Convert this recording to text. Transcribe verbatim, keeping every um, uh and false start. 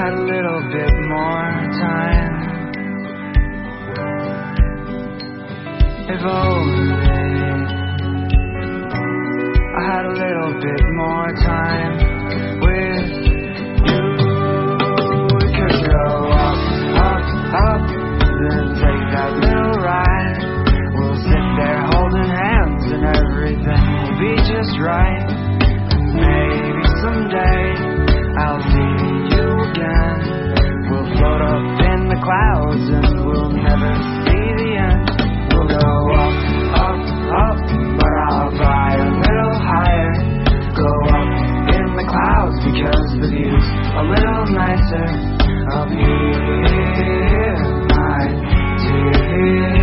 had a little bit more time. If only I had a little bit more time with you. We could go up, up, up, then take that little ride. We'll sit there holding hands and everything will be just right. Maybe someday I'll see you again. We'll float up in the clouds and we'll never see the end. We'll go up, up, up, but I'll fly a little higher. Go up in the clouds because the view's a little nicer up here, my dear.